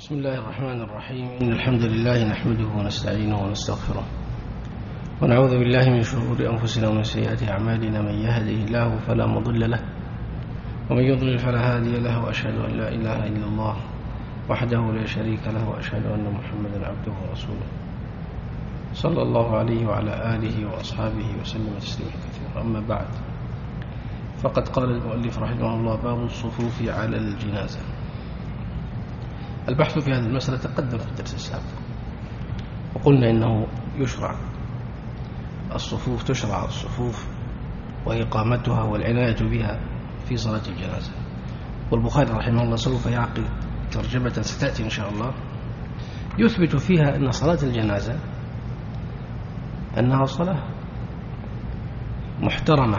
بسم الله الرحمن الرحيم. إن الحمد لله نحمده ونستعينه ونستغفره ونعوذ بالله من شرور أنفسنا ومن سيئات أعمالنا. من يهده الله فلا مضل له ومن يضلل فلا هادي له، وأشهد أن لا إله إلا الله وحده لا شريك له، وأشهد أن محمدا عبده ورسوله صلى الله عليه وعلى آله وأصحابه وسلم تسليما كثيرا. أما بعد، فقد قال المؤلف رحمه الله: باب الصفوف على الجنازة. البحث في هذه المسألة تقدم في الدرس السابق، وقلنا إنه تشرع الصفوف وإقامتها والعناية بها في صلاة الجنازة. والبخاري رحمه الله سوف يعقد ترجمة ستأتي إن شاء الله يثبت فيها أن صلاة الجنازة أنها صلاة محترمة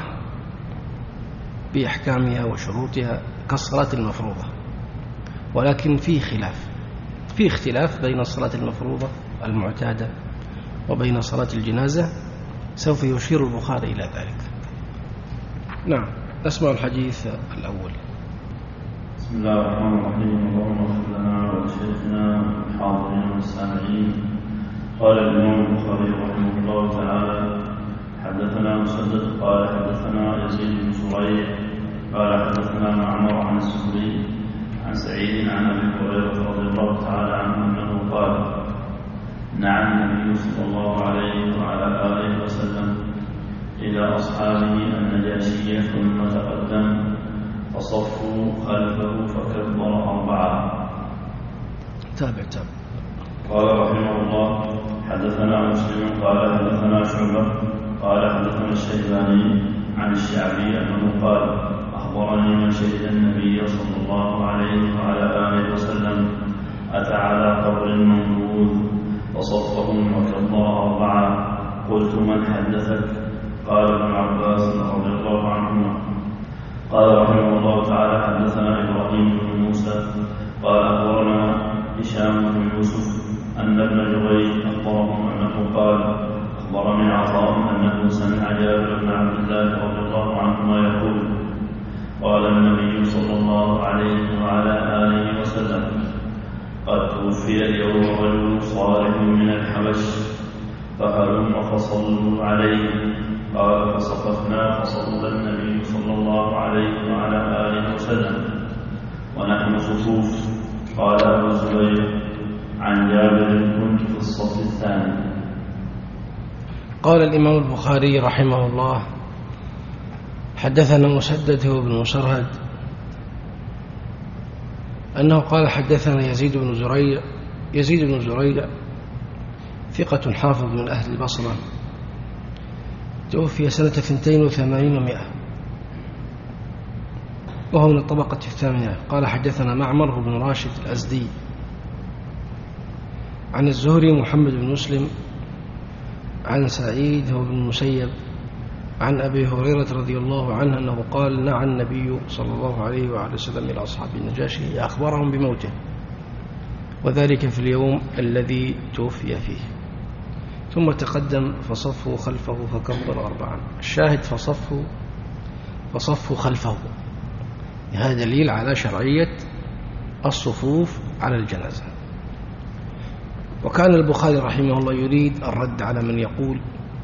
بأحكامها وشروطها كالصلاة المفروضة، ولكن في اختلاف بين الصلاة المفروضة المعتادة وبين صلاة الجنازة، سوف يشير البخاري إلى ذلك. نعم، نسمع الحديث الأول. بسم الله الرحمن الرحيم. اللهم اغفر لنا ولشيخنا الحاضرين والسامعين. قال الإمام البخاري رحمه الله تعالى: حدثنا مسدد قال حدثنا يزيد بن زريع قال حدثنا معمر عن الزهري عن سعيد عن أبي هريرة رضي الله تعالى عنه أنه قال: نعى النبي صلى الله عليه وعلى آله وسلم إلى أصحابه النجاشية ثم تقدم فصفوا خلفه فكبر 4. تابع. قال رحمه الله: حدثنا مسلم قال حدثنا شعبة قال حدثنا الشيباني عن الشعبي أنه قال: أخبرني من شهد النبي صلى الله عليه وعلى آله وسلم أتى على قبر منبوذ فصفهم وكبر 4. قلت: من حدثك؟ قال: ابن عباس رضي الله عنهما. قال رحمه الله تعالى: حدثنا إبراهيم بن موسى قال أخبرنا هشام بن يوسف أن ابن جريج أخبرهم أنه قال: أخبرني عطاء أنه سمع جابر بن عبد الله رضي الله عنهما يقول: قال النبي صلى الله عليه وعلى آله وسلم: قد توفي اليوم رجل صالح من الحبش فهلم فصلوا عليه. قال: فصففنا فصلى النبي صلى الله عليه وعلى آله وسلم ونحن صفوف. قال أبو الزبير: عن جابر: كنت في الصف الثاني. قال الإمام البخاري رحمه الله: حدثنا مسدد بن مسرهد أنه قال حدثنا يزيد بن زريع ثقة حافظ من أهل البصرة، توفي سنة 82 و100 وهو من الطبقة الثامنة. قال حدثنا معمر بن راشد الأزدي عن الزهري محمد بن مسلم عن سعيد بن المسيب عن أبي هريرة رضي الله عنه أنه قال: نعى النبي صلى الله عليه وعلى وسلم إلى أصحاب النجاشي أخبرهم بموته، وذلك في اليوم الذي توفي فيه، ثم تقدم فصفوا خلفه فكبر 4. الشاهد فصفوا خلفه. هذا دليل على شرعية الصفوف على الجنازة. وكان البخاري رحمه الله يريد الرد على من يقول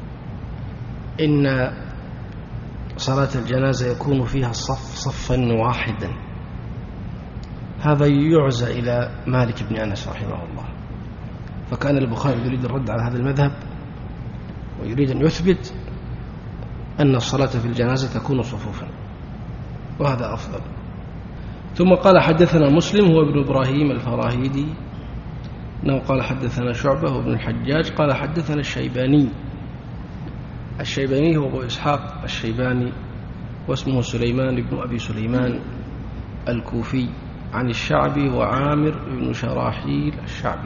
إن صلاة الجنازة يكون فيها الصف صفا واحدا. هذا يعزى إلى مالك بن أنس رحمه الله، فكان البخاري يريد الرد على هذا المذهب ويريد أن يثبت أن الصلاة في الجنازة تكون صفوفا، وهذا أفضل. ثم قال: حدثنا مسلم هو ابن إبراهيم الفراهيدي أنه قال حدثنا شعبة وابن الحجاج قال حدثنا الشيباني هو أبو إسحاق الشيباني، واسمه سليمان بن أبي سليمان الكوفي، عن الشعبي وعامر بن شراحيل الشعبي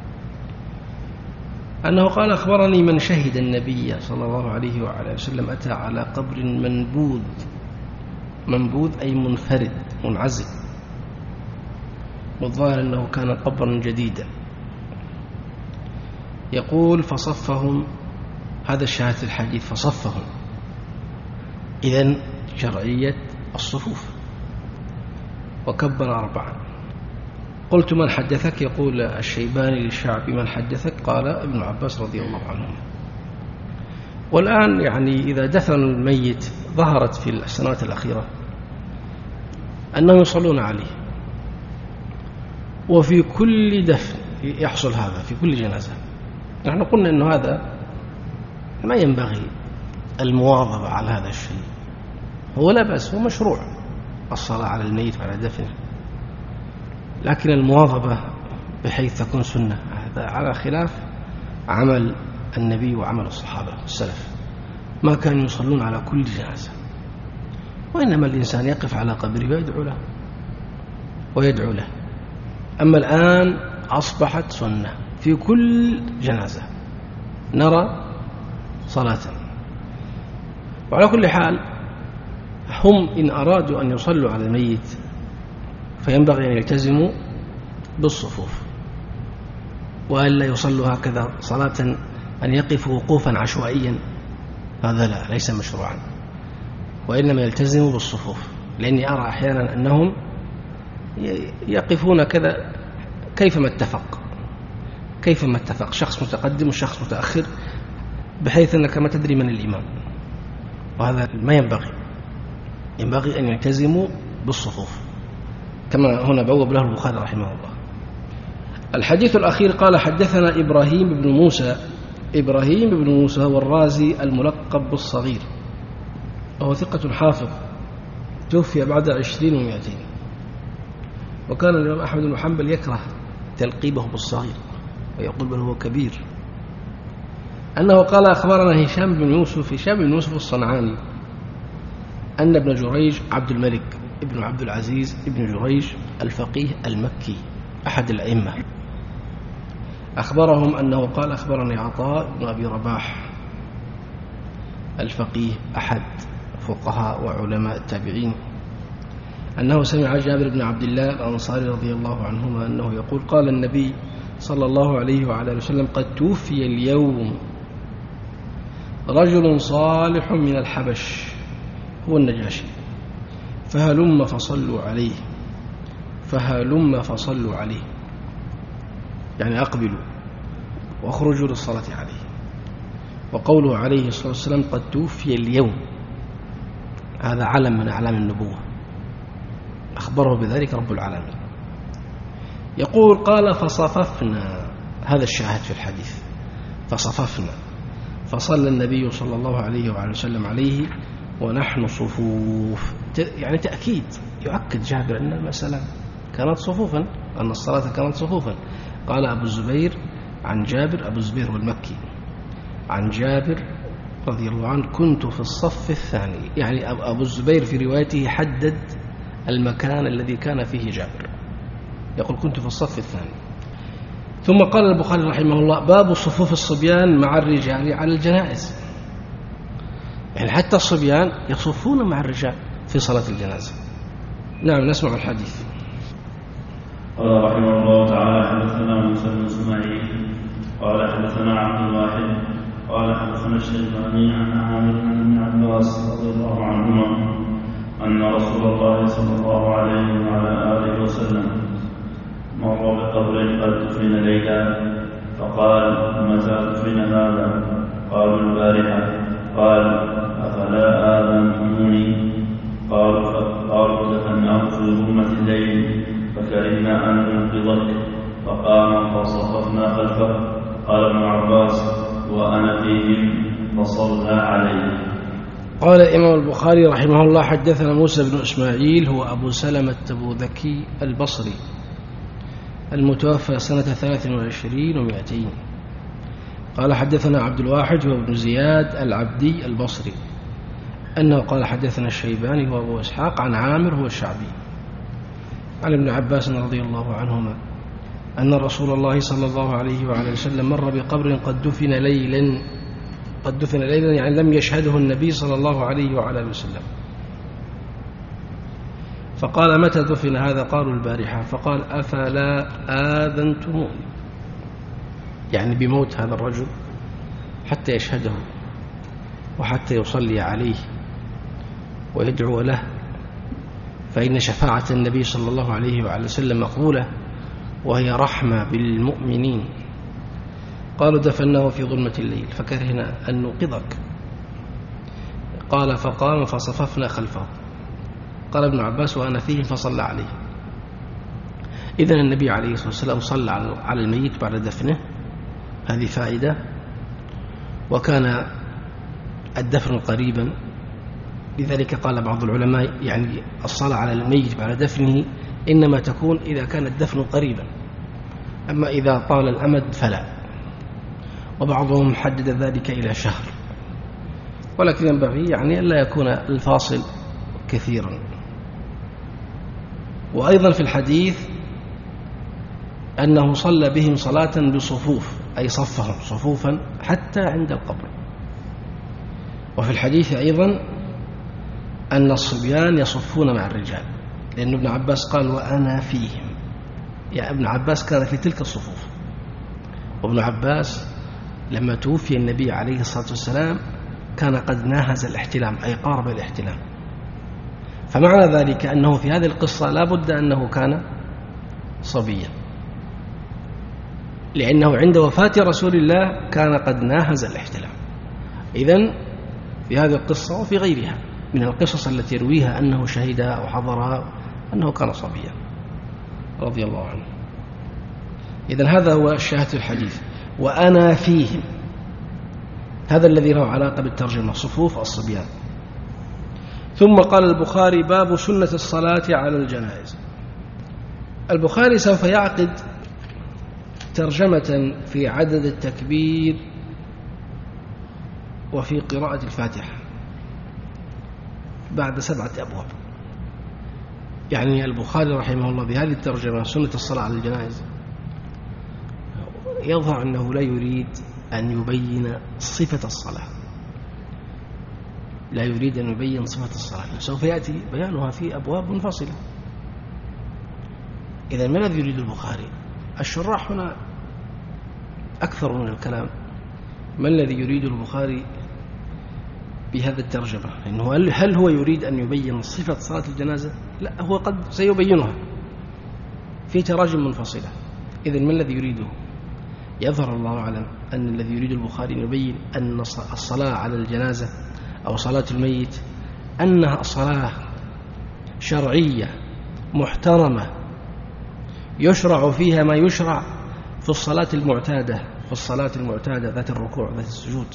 أنه قال: أخبرني من شهد النبي صلى الله عليه وعلى وسلم أتى على قبر منبوذ أي منفرد منعزل، والظاهر أنه كان قبرا جديدا. يقول: فصفهم، هذا الشاهد الحديث، فصفهم، إذن شرعية الصفوف. وكبر 4. قلت من حدثك؟ يقول الشيباني للشعبي من حدثك؟ قال ابن عباس رضي الله عنهما. والآن يعني إذا دفن الميت ظهرت في السنوات الأخيرة أنهم يصلون عليه، وفي كل دفن يحصل هذا، في كل جنازة. نحن قلنا أنه هذا ما ينبغي المواظبة على هذا الشيء، هو لا بأس، هو مشروع الصلاة على الميت وعلى دفنه، لكن المواظبة بحيث تكون سنة هذا على خلاف عمل النبي وعمل الصحابة السلف، ما كانوا يصلون على كل جنازة، وإنما الإنسان يقف على قبره ويدعو له. أما الآن أصبحت سنة في كل جنازة نرى صلاة. وعلى كل حال هم إن أرادوا أن يصلوا على الميت فينبغي أن يلتزموا بالصفوف، وألا يصلوا هكذا صلاة أن يقفوا وقوفا عشوائيا، هذا لا، ليس مشروعا، وإنما يلتزموا بالصفوف. لأني أرى أحيانا أنهم يقفون كذا كيفما اتفق شخص متقدم وشخص متأخر، بحيث أنك ما تدري من الإمام، وهذا ما ينبغي أن يلتزموا بالصفوف كما هنا بوب له البخاري رحمه الله. الحديث الأخير قال حدثنا إبراهيم بن موسى هو الرازي الملقب بالصغير، وهو ثقة حافظ، توفي بعد 20 و200، وكان الإمام أحمد بن حنبل يكره تلقيبه بالصغير ويقول بل هو كبير. أنه قال أخبرنا هشام بن يوسف الصنعاني أن ابن جريج عبد الملك ابن عبد العزيز ابن جريج الفقيه المكي أحد الأئمة، أخبرهم أنه قال أخبرني عطاء بن أبي رباح الفقيه أحد فقهاء وعلماء التابعين أنه سمع جابر بن عبد الله الأنصاري رضي الله عنهما أنه يقول قال النبي صلى الله عليه وعلى وسلم قد توفي اليوم رجل صالح من الحبش هو النجاشي فهلم فصلوا عليه يعني أقبلوا واخرجوا للصلاة عليه. وقوله عليه الصلاة والسلام قد توفي اليوم هذا علم من أعلام النبوة، أخبره بذلك رب العالمين. يقول قال فصففنا، هذا الشاهد في الحديث، فصففنا فصلى النبي صلى الله عليه وعلى وسلم عليه ونحن صفوف، يعني تأكيد يؤكد جابر أن المسألة كانت صفوفا، أن الصلاة كانت صفوفا. قال أبو الزبير عن جابر، أبو الزبير والمكي عن جابر رضي الله عنه كنت في الصف الثاني، يعني أبو الزبير في روايته حدد المكان الذي كان فيه جابر، يقول كنت في الصف الثاني. ثم قال البخاري رحمه الله باب صفوف الصبيان مع الرجال على الجنائز، يعني حتى الصبيان يصفون مع الرجال في صلاة الجنازة. نعم نسمع الحديث. قال رحمه الله تعالى حدثنا موسى بن اسماعيل قال حدثنا عبد الواحد قال حدثنا الشيباني عن عامر عن ابن عباس رضي الله عنهما أن رسول الله صلى الله عليه وعلى آله وسلم مر بقبر قد دفن ليلا فقال متى دفن هذا؟ قالوا البارحة. قال أفلا آذنتموني؟ قالوا دفناه في ظلمة الليل فكرهنا أن ننقذك، فقام فصففنا خلفه. قال ابن عباس وأنا فيهم فصلى عليه. قال الإمام البخاري رحمه الله حدثنا موسى بن إسماعيل هو أبو سلمة التبوذكي البصري المتوفى سنة 23 و200. قال حدثنا عبد الواحد هو ابن زياد العبدي البصري أنه قال حدثنا الشيباني هو أبو إسحاق عن عامر هو الشعبي عن ابن عباس رضي الله عنهما أن رسول الله صلى الله عليه وعلى وسلم مر بقبر قد دفن ليلا يعني لم يشهده النبي صلى الله عليه وعلى وسلم، فقال متى دفن هذا؟ قالوا البارحة. فقال أفلا آذنتموني، يعني بموت هذا الرجل حتى يشهده وحتى يصلي عليه ويدعو له، فإن شفاعة النبي صلى الله عليه وعلى وسلم مقبولة وهي رحمة بالمؤمنين. قالوا دفناه في ظلمة الليل فكرهنا أن نوقظك. قال فقام فصففنا خلفه. قال ابن عباس وأنا فيه فصلى عليه. إذن النبي عليه الصلاة والسلام صلى على الميت بعد دفنه، هذه فائدة. وكان الدفن قريبا، لذلك قال بعض العلماء يعني الصلاة على الميت بعد دفنه إنما تكون إذا كان الدفن قريبا، أما إذا طال الأمد فلا. وبعضهم حدد ذلك إلى شهر، ولكن ينبغي يعني أن لا يكون الفاصل كثيرا. وأيضا في الحديث أنه صلى بهم صلاة بصفوف، أي صفهم صفوفا حتى عند القبر. وفي الحديث أيضا أن الصبيان يصفون مع الرجال، لأن ابن عباس قال وأنا فيهم، يعني ابن عباس كان في تلك الصفوف. وابن عباس لما توفي النبي عليه الصلاة والسلام كان قد ناهز الاحتلام، أي قارب الاحتلام. فمعنى ذلك أنه في هذه القصة لا بد أنه كان صبيا، لأنه عند وفاة رسول الله كان قد ناهز الاحتلام. إذن في هذه القصة وفي غيرها من القصص التي يرويها أنه شهدها أو حضرها أنه كان صبيا رضي الله عنه. إذن هذا هو الشاهد في الحديث، وأنا فيهم، هذا الذي له علاقة بالترجمة، صفوف الصبيان. ثم قال البخاري باب سنة الصلاة على الجنائز. البخاري سوف يعقد ترجمة في عدد التكبير وفي قراءة الفاتحة بعد 7 أبواب. يعني البخاري رحمه الله بهذه الترجمة سنة الصلاة على الجنائز يظهر أنه لا يريد أن يبين صفة الصلاة، لا يريد أن يبين صفة الصلاة، سوف يأتي بيانها في أبواب منفصلة. إذا ما الذي يريد البخاري؟ الشراح هنا أكثر من الكلام. ما الذي يريد البخاري بهذا الترجمة؟ إنه هل هو يريد أن يبين صفة صلاة الجنازة؟ لا، هو قد سيبينها في تراجم منفصلة. إذن ما الذي يريده؟ يظهر الله أعلم أن الذي يريد البخاري أن يبين أن الصلاة على الجنازة أو صلاة الميت أنها صلاة شرعية محترمة يشرع فيها ما يشرع في الصلاة المعتادة، في الصلاة المعتادة ذات الركوع ذات السجود،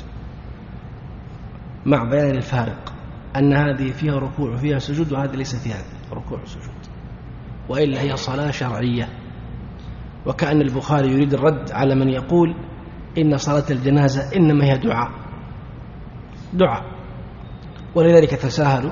مع بيان الفارق أن هذه فيها ركوع وفيها سجود وهذه ليس فيها ركوع وسجود، وإلا هي صلاة شرعية. وكأن البخاري يريد الرد على من يقول إن صلاة الجنازة إنما هي دعاء، ولذلك تساهلوا.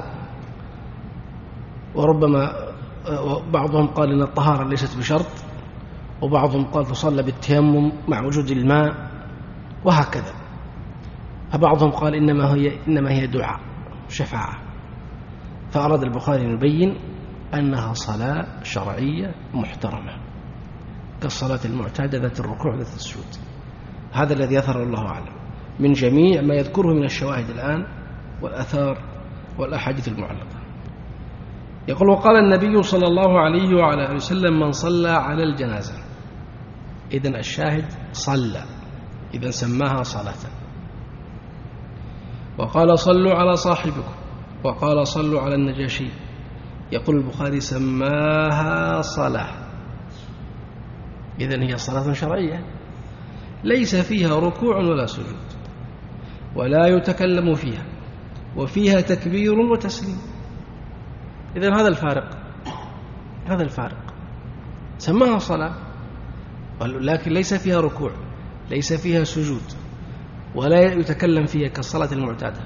وربما بعضهم قال إن الطهارة ليست بشرط، وبعضهم قال تصلى بالتيمم مع وجود الماء، وهكذا. فبعضهم قال إنما هي دعاء شفاعة. فأراد البخاري أن يبين أنها صلاة شرعية محترمة كالصلاة المعتادة ذات الركوع ذات السجود. هذا الذي يظهر الله أعلم من جميع ما يذكره من الشواهد الآن والأثار والأحاديث المعلقة. يقول وقال النبي صلى الله عليه وعلى آله وسلم من صلى على الجنازة. إذن الشاهد صلى، إذن سماها صلاة. وقال صلوا على صاحبكم، وقال صلوا على النجاشي. يقول البخاري سماها صلاة، إذن هي صلاة شرعية ليس فيها ركوع ولا سجود ولا يتكلم فيها، وفيها تكبير وتسليم. إذن هذا الفارق سماها صلاة، لكن ليس فيها ركوع ليس فيها سجود ولا يتكلم فيها كالصلاة المعتادة،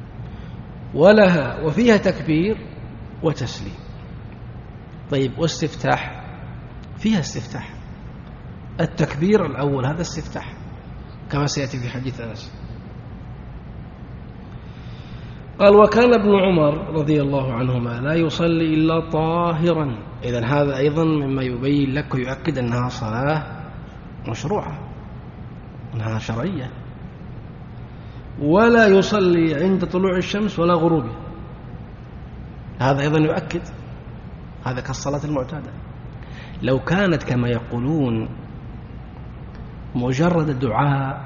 وفيها تكبير وتسليم. طيب واستفتاح؟ فيها استفتاح. التكبير الأول هذا استفتاح كما سيأتي في حديث أنس. قال وكان ابن عمر رضي الله عنهما لا يصلي إلا طاهرا. إذن هذا أيضا مما يبين لك ويؤكد أنها صلاة مشروعة، أنها شرعية. ولا يصلي عند طلوع الشمس ولا غروبها، هذا أيضا يؤكد هذا كالصلاة المعتادة. لو كانت كما يقولون مجرد الدعاء،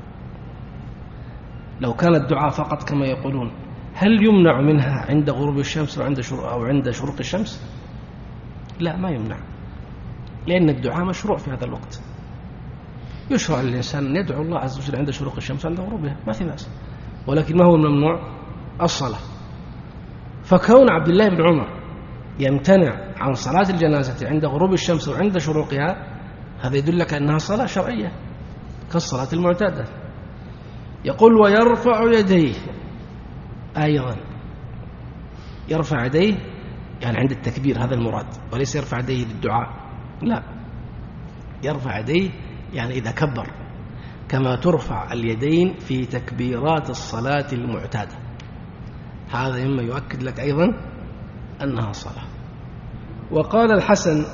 لو كان الدعاء فقط كما يقولون، هل يمنع منها عند غروب الشمس أو عند شروق الشمس؟ لا، ما يمنع، لأن الدعاء مشروع في هذا الوقت. يشرع للإنسان أن يدعو الله عز وجل عند شروق الشمس عند غروبها، ما في بأس، ولكن ما هو الممنوع؟ الصلاة. فكون عبد الله بن عمر يمتنع عن صلاة الجنازة عند غروب الشمس وعند شروقها، هذا يدل لك أنها صلاة شرعية كالصلاة المعتادة. يقول ويرفع يديه أيضا، يرفع يديه يعني عند التكبير، هذا المراد، وليس يرفع يديه للدعاء، لا، يرفع يديه يعني إذا كبر، كما ترفع اليدين في تكبيرات الصلاة المعتادة. هذا مما يؤكد لك أيضا أنها صلاة. وقال الحسن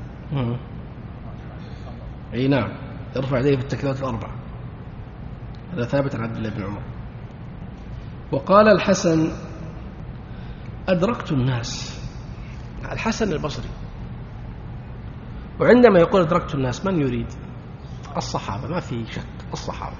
أي نعم، يرفع يديه في التكبيرات الأربع، هذا ثابت عن عبد الله بن عمر. وقال الحسن أدركت الناس، الحسن البصري، وعندما يقول أدركت الناس من يريد؟ الصحابة، ما في شك، الصحابة.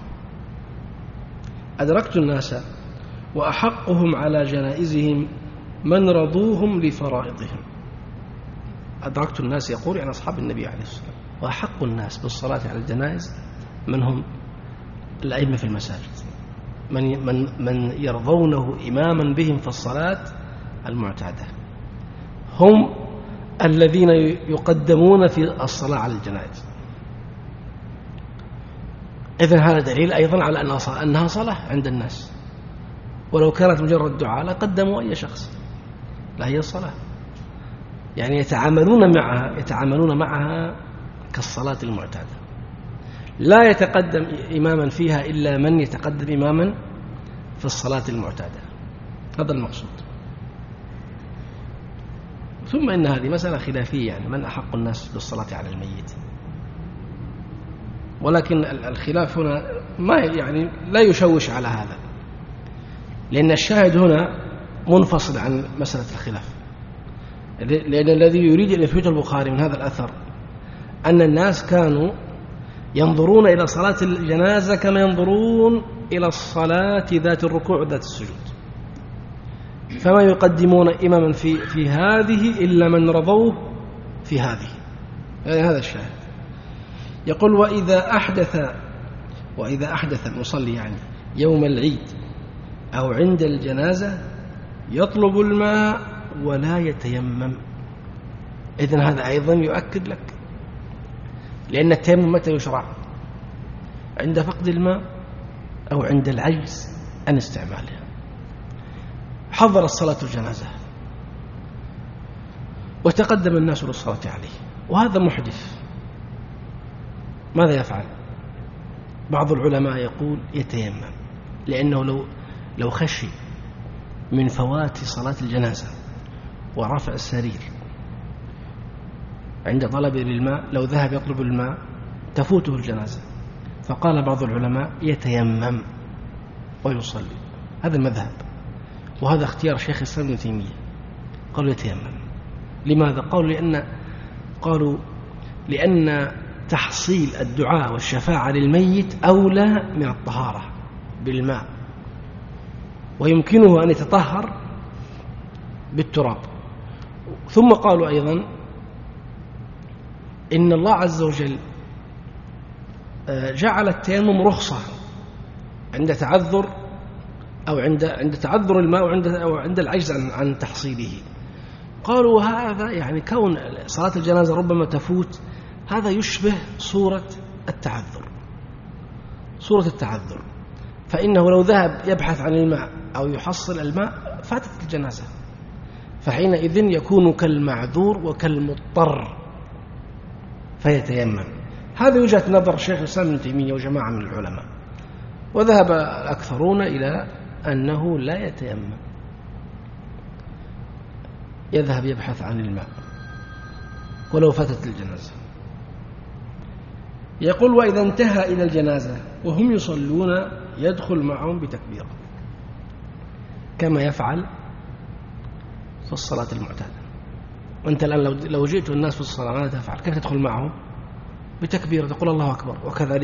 أدركت الناس وأحقهم على جنائزهم من رضوهم لفرائضهم. أدركت الناس يقول يعني أصحاب النبي عليه الصلاة والسلام، وأحق الناس بالصلاة على الجنائز من هم؟ الأئمة في المساجد، من يرضونه إماما بهم في الصلاة المعتادة، هم الذين يقدمون في الصلاة على الجنائز. إذن هذا دليل أيضا على أنها صلاة عند الناس، ولو كانت مجرد دعاء لقدموا أي شخص، لا هي الصلاة، يعني يتعاملون معها كالصلاة المعتادة، لا يتقدم إماما فيها إلا من يتقدم إماما في الصلاة المعتادة، هذا المقصود. ثم إن هذه مسألة خلافية، يعني من أحق الناس بالصلاة على الميت، ولكن الخلاف هنا ما يعني لا يشوش على هذا، لأن الشاهد هنا منفصل عن مسألة الخلاف. لأن الذي يريد أن يثبت البخاري من هذا الأثر أن الناس كانوا ينظرون إلى صلاة الجنازة كما ينظرون إلى الصلاة ذات الركوع وذات السجود، فما يقدمون إماما في هذه إلا من رضوه في هذه، يعني هذا الشاهد. يقول وإذا أحدث المصلي يعني يوم العيد أو عند الجنازة يطلب الماء ولا يتيمم. إذن هذا أيضا يؤكد لك، لأن التيمم متى يشرع؟ عند فقد الماء أو عند العجز عن استعماله. حضر الصلاة الجنازة وتقدم الناس للصلاة عليه، وهذا محدث، ماذا يفعل؟ بعض العلماء يقول يتيمم، لأنه لو خشي من فوات صلاة الجنازة ورفع السرير عند طلب للماء، لو ذهب يطلب الماء تفوته الجنازة، فقال بعض العلماء يتيمم ويصلي. هذا المذهب، وهذا اختيار شيخ الإسلام ابن تيمية، قالوا يتيمم. لماذا؟ قالوا لأن تحصيل الدعاء والشفاعة للميت أولى من الطهارة بالماء، ويمكنه أن يتطهر بالتراب. ثم قالوا أيضا إن الله عز وجل جعل التيمم رخصة عند تعذر أو عند تعذر الماء أو عند العجز عن تحصيله. قالوا هذا يعني كون صلاة الجنازة ربما تفوت، هذا يشبه صورة التعذر، فإنه لو ذهب يبحث عن الماء أو يحصل الماء فاتت الجنازة، فحينئذ يكون كالمعذور وكالمضطر فيتيمم. هذا وجهة نظر شيخ الإسلام ابن تيمية وجماعة من العلماء، وذهب الأكثرون إلى أنه لا يتيمم، يذهب يبحث عن الماء ولو فاتت الجنازة. يقول وإذا انتهى إلى الجنازة وهم يصلون يدخل معهم بتكبير كما يفعل في الصلاة المعتادة. وأنت الآن لو جئت الناس في الصلاة ماذا تفعل؟ كيف تدخل معهم؟ بتكبير، تقول الله أكبر.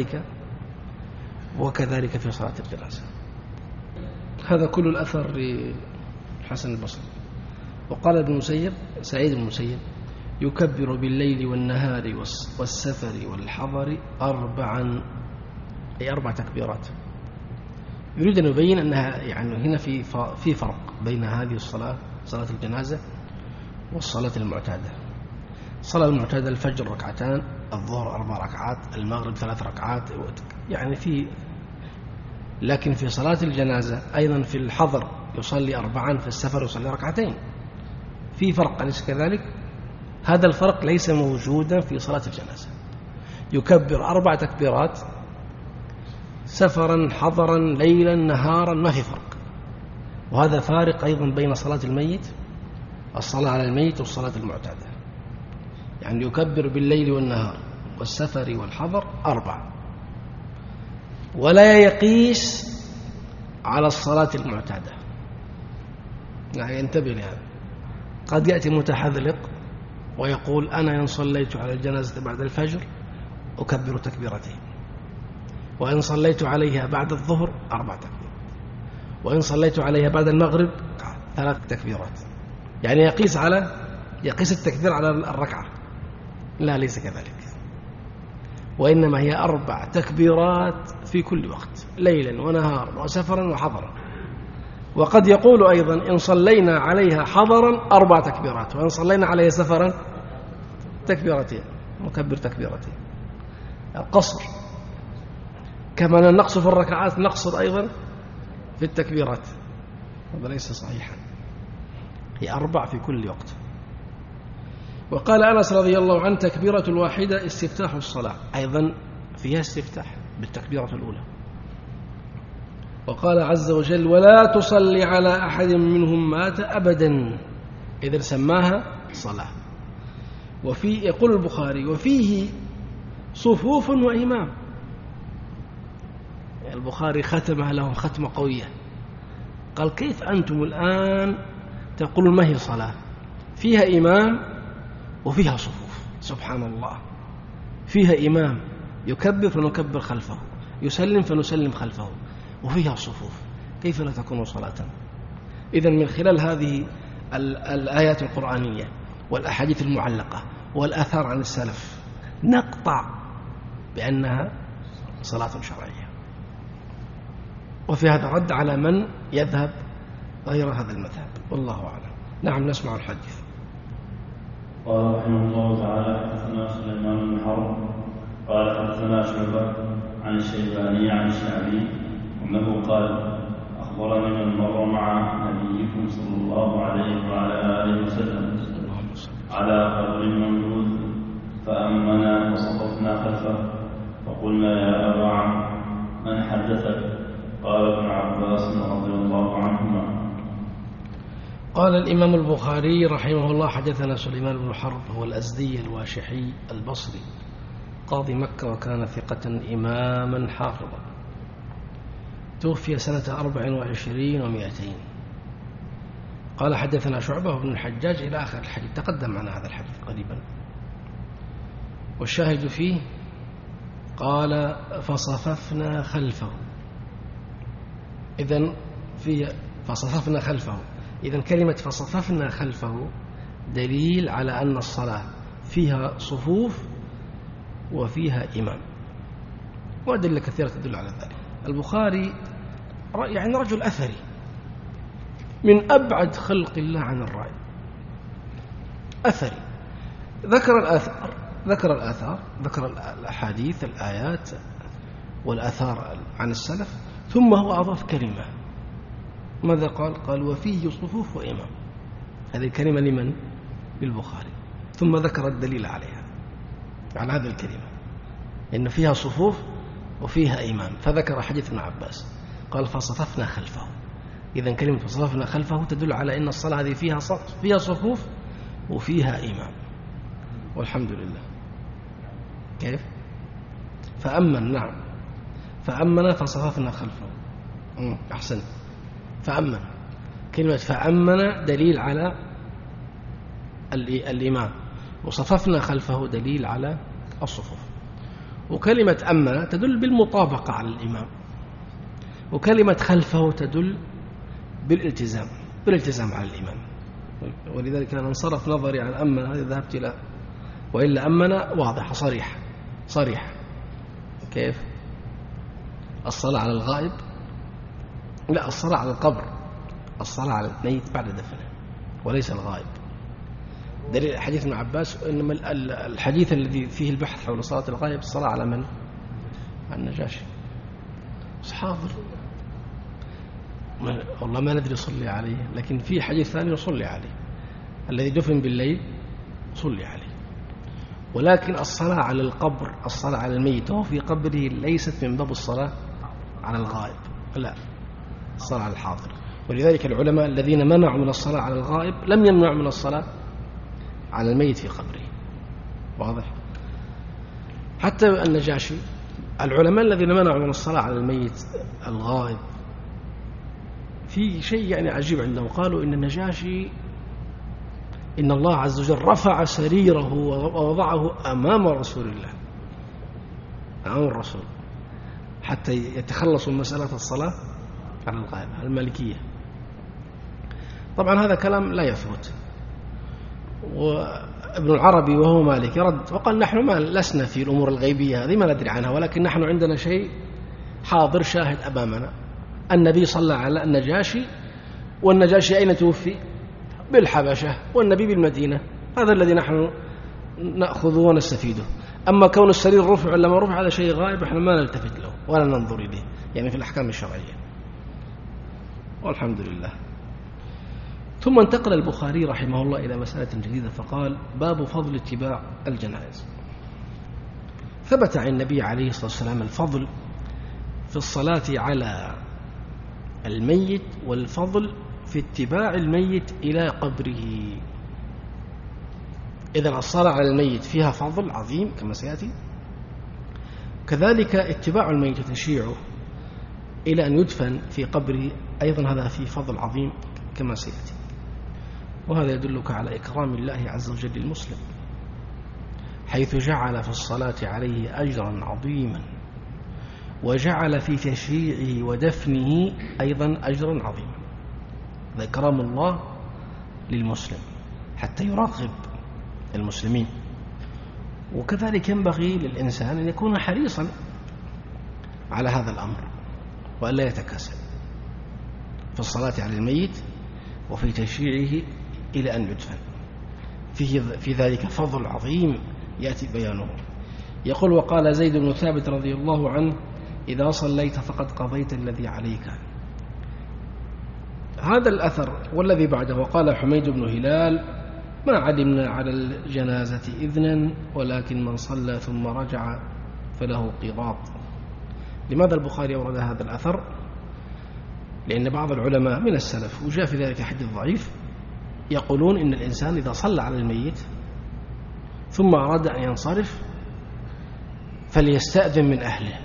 وكذلك في صلاة الجنازة. هذا كل الأثر لحسن البصري. وقال ابن المسيب، سعيد بن المسيب: يكبر بالليل والنهار والسفر والحضر 4، أي 4 تكبيرات. يريد أن يبين أنها يعني هنا في فرق بين هذه الصلاة، صلاة الجنازة، والصلاة المعتادة. الصلاة المعتادة الفجر 2 الظهر 4 ركعات، المغرب 3 ركعات، يعني لكن في صلاة الجنازة أيضا في الحضر يصلي 4، في السفر يصلي 2. في فرق، أليس كذلك؟ هذا الفرق ليس موجودا في صلاة الجنازة. يكبر 4 تكبيرات سفرا حضرا ليلا نهارا، ما في فرق. وهذا فارق أيضا بين صلاة الميت، الصلاة على الميت، والصلاة المعتادة. يعني يكبر بالليل والنهار والسفر والحضر 4، ولا يقيس على الصلاة المعتادة. يعني ينتبه لهذا. قد يأتي متحذلق ويقول: أنا إن صليت على الجنازة بعد الفجر أكبر 2 تكبيرات، وإن صليت عليها بعد الظهر 4 تكبيرات، وإن صليت عليها بعد المغرب 3 تكبيرات. يعني يقيس التكبير على الركعة. لا، ليس كذلك. وإنما هي 4 تكبيرات في كل وقت، ليلا ونهارا وسفرا وحضرا. وقد يقول أيضا: إن صلينا عليها حضرا 4 تكبيرات، وإن صلينا عليها سفرا 2 تكبيرتين، نكبر 2 تكبيرتين. القصر كما نقص في الركعات نقصر أيضا في التكبيرات. هذا ليس صحيحا. هي 4 في كل وقت. وقال أنس رضي الله عنه: تكبيرة الواحدة استفتاح الصلاة، أيضا فيها استفتاح بالتكبيرة الأولى. وقال عز وجل: ولا تصلي على أحد منهم مات أبدا، إذا سماها صلاة. يقول البخاري: وفيه صفوف وإمام. البخاري ختمها لهم ختمة قوية. قال: كيف أنتم الآن تقولون ما هي صلاة؟ فيها إمام وفيها صفوف. سبحان الله، فيها إمام يكبر فنكبر خلفه، يسلم فنسلم خلفه، وفيها صفوف. كيف لا تكون صلاة؟ إذن من خلال هذه الآيات القرآنية والأحاديث المعلقة والآثار عن السلف نقطع بأنها صلاة شرعية. وفي هذا رد على من يذهب غير هذا المذهب، والله أعلم. نعم، نسمع الحديث. قال رحمه الله تعالى: حدثنا سليمان بن حرب قال حدثنا شعبة عن الشيباني عن الشعبي أنه قال: أخبرني من مر مع نبيكم صلى الله عليه وعلى آله وسلم على قبر ممدود فأمنا وصففنا خلفه، فقلنا: يا أبا عمرو من حدثك؟ قال: ابن عباس رضي الله عنهما. قال الإمام البخاري رحمه الله: حدثنا سليمان بن حرب، هو الأزدي الواشحي البصري، قاضي مكة، وكان ثقة إماما حافظا، توفي سنة 24 و200. قال: حدثنا شعبة بن الحجاج إلى آخر الحديث، تقدم معنا هذا الحديث قريبا. والشاهد فيه قال: فصففنا خلفه. إذن فصففنا خلفه، إذن كلمة فصففنا خلفه دليل على أن الصلاة فيها صفوف وفيها إمام، وأدلة كثيرة تدل على ذلك. البخاري يعني رجل أثري من أبعد خلق الله عن الرأي، أثري. ذكر الأحاديث، الآيات والآثار عن السلف، ثم هو أضاف كلمة. ماذا قال؟ قال: وفيه صفوف وإمام. هذه الكلمة لمن؟ للبخاري. ثم ذكر الدليل عليها، على هذه الكلمة، إن فيها صفوف وفيها إمام، فذكر حديث ابن عباس قال: فصففنا خلفه. إذن كلمة فصففنا خلفه تدل على أن الصلاة هذه فيها صفوف وفيها إمام، والحمد لله. كيف؟ فأمن، نعم، فأمن فصففنا خلفه. أحسن. فأمن، كلمة فأمن دليل على الإمام وصففنا خلفه دليل على الصفوف. وكلمة أمن تدل بالمطابقة على الإمام، وكلمة خلفه تدل بالالتزام على الإمام. ولذلك أنا انصرف نظري عن أمن هذه ذهبت إلى، وإلا أمن واضحة صريحة. كيف؟ الصلاة على الغائب، لا، الصلاة على القبر، الصلاة على الميت بعد دفنه وليس الغائب. دليل حديث ابن عباس، إنما الحديث الذي فيه البحث حول صلاة الغائب الصلاة على من؟ على النجاشي. حاضر والله ما ندري صلي عليه، لكن في حديث ثاني يصلي عليه، الذي دفن بالليل صلي عليه. ولكن الصلاة على القبر، الصلاة على الميت وهو في قبره ليست من باب الصلاة على الغائب، لا، الصلاة على الحاضر. ولذلك العلماء الذين منعوا من الصلاة على الغائب لم يمنعوا من الصلاة على الميت في قبره. واضح؟ حتى النجاشي، العلماء الذين منعوا من الصلاة على الميت الغائب في شيء يعني عجيب عندهم، قالوا إن النجاشي إن الله عز وجل رفع سريره ووضعه أمام رسول الله، أمام الرسول، حتى يتخلصوا من مسألة الصلاة على الغائب المالكية. طبعا هذا كلام لا يثبت. وابن العربي وهو مالك يرد وقال نحن ما لسنا في الأمور الغيبية هذه، ما ندري عنها، ولكن نحن عندنا شيء حاضر شاهد أمامنا. النبي صلى على النجاشي، والنجاشي أين توفي؟ بالحبشة، والنبي بالمدينة. هذا الذي نحن نأخذه ونستفيده. أما كون السرير رفع ولا ما رفع هذا شيء غائب، احنا ما نلتفت له ولا ننظر إليه يعني في الأحكام الشرعية، والحمد لله. ثم انتقل البخاري رحمه الله إلى مسألة جديدة فقال: باب فضل اتباع الجنائز. ثبت عن النبي عليه الصلاة والسلام الفضل في الصلاة على الميت، والفضل في اتباع الميت إلى قبره. إذن الصلاة على الميت فيها فضل عظيم كما سيأتي، كذلك اتباع الميت وتشييعه إلى أن يدفن في قبره أيضا هذا فيه فضل عظيم كما سيأتي. وهذا يدلك على إكرام الله عز وجل للمسلم، حيث جعل في الصلاة عليه أجرا عظيما، وجعل في تشييعه ودفنه أيضا أجرا عظيما. هذا إكرام الله للمسلم حتى يراقب المسلمين. وكذلك ينبغي للإنسان أن يكون حريصا على هذا الأمر وألا يتكاسل في الصلاة على الميت وفي تشييعه إلى أن يدفن. في ذلك فضل عظيم يأتي بيانه. يقول: وقال زيد بن ثابت رضي الله عنه: إذا صليت فقد قضيت الذي عليك. هذا الأثر والذي بعده: وقال حميد بن هلال: ما علمنا على الجنازة إذنا، ولكن من صلى ثم رجع فله قيراط. لماذا البخاري أورد هذا الأثر؟ لأن بعض العلماء من السلف، وجاء في ذلك حديث ضعيف، يقولون إن الإنسان إذا صلى على الميت ثم أراد أن ينصرف فليستأذن من أهله،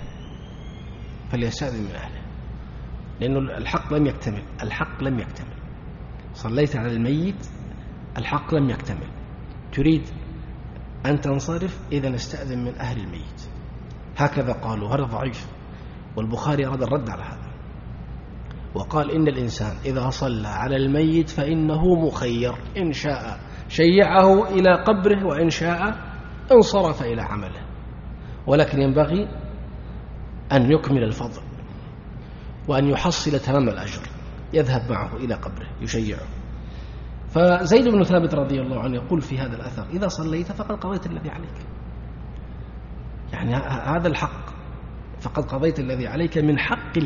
لأنه الحق لم يكتمل. صليت على الميت، الحق لم يكتمل، تريد أن تنصرف، إذن استأذن من أهل الميت. هكذا قالوا، هذا ضعيف، والبخاري أراد الرد على هذا وقال: إن الإنسان إذا صلى على الميت فإنه مخير، إن شاء شيعه إلى قبره وإن شاء انصرف إلى عمله، ولكن ينبغي أن يكمل الفضل وأن يحصل تمام الأجر، يذهب معه إلى قبره يشيعه. فزيد بن ثابت رضي الله عنه يقول في هذا الأثر: إذا صليت فقد قضيت الذي عليك، يعني هذا الحق، فقد قضيت الذي عليك من حق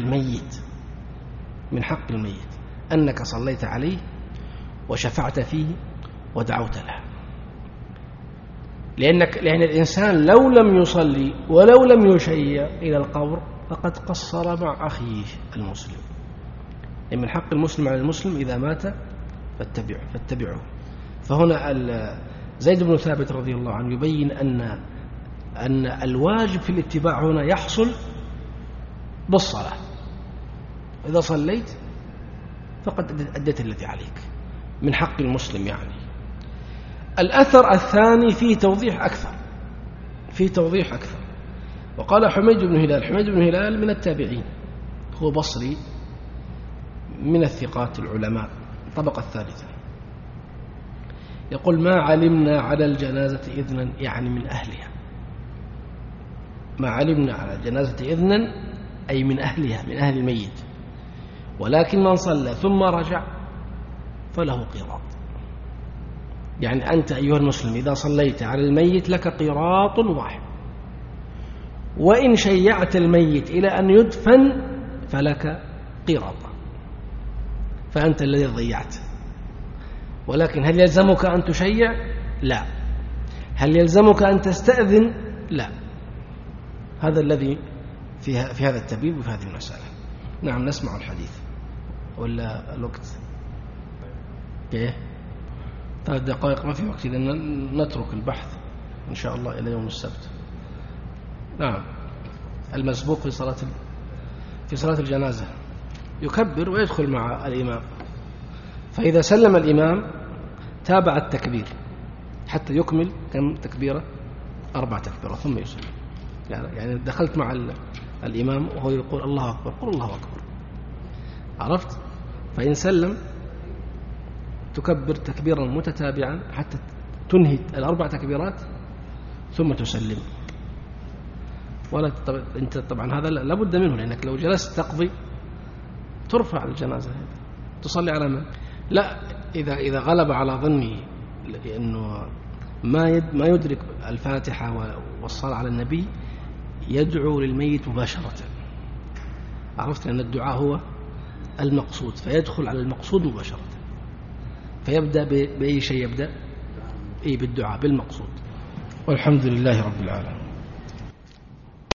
الميت، أنك صليت عليه وشفعت فيه ودعوت له. لأن الإنسان لو لم يصلي ولو لم يشيع إلى القبر فقد قصر مع أخيه المسلم. يعني من حق المسلم على المسلم إذا مات فاتبعه. فهنا زيد بن ثابت رضي الله عنه يبين أن الواجب في الاتباع هنا يحصل بالصلاة. إذا صليت فقد أديت الذي عليك من حق المسلم. يعني الأثر الثاني فيه توضيح أكثر. وقال حميد بن هلال من التابعين، هو بصري من الثقات العلماء الطبقة الثالثة، يقول ما علمنا على الجنازة إذنا، يعني من أهلها، ما علمنا على الجنازة إذنا أي من أهلها، من أهل الميت، ولكن من صلى ثم رجع فله قيراط. يعني أنت أيها المسلم إذا صليت على الميت لك قيراط واحد، وإن شيعت الميت إلى أن يدفن فلك قيراطا، فأنت الذي ضيعت. ولكن هل يلزمك أن تشيع؟ لا. هل يلزمك أن تستأذن؟ لا. هذا الذي في هذا التبيب وفي هذه المسألة. نعم، نسمع الحديث ولا الوقت؟ إيه 3 دقائق ما في وقت، إذا نترك البحث إن شاء الله إلى يوم السبت. نعم. المسبوق في صلاة الجنازة يكبر ويدخل مع الإمام، فإذا سلم الإمام تابع التكبير حتى يكمل كم تكبيرة؟ 4 تكبيرات ثم يسلم. يعني دخلت مع الإمام وهو يقول الله أكبر، قل الله أكبر، عرفت؟ فإن سلم تكبر تكبيرا متتابعا حتى تنهي 4 تكبيرات ثم تسلم. ولا أنت طبعا هذا لابد منه، لأنك لو جلست تقضي ترفع الجنازة، تصلي على من؟ لا، إذا غلب على ظني لأنه ما يدرك الفاتحة والصلاة على النبي يدعو للميت مباشرة، عرفت؟ أن الدعاء هو المقصود، فيدخل على المقصود مباشرة، فيبدأ بأي شيء؟ يبدأ بالدعاء بالمقصود. والحمد لله رب العالمين.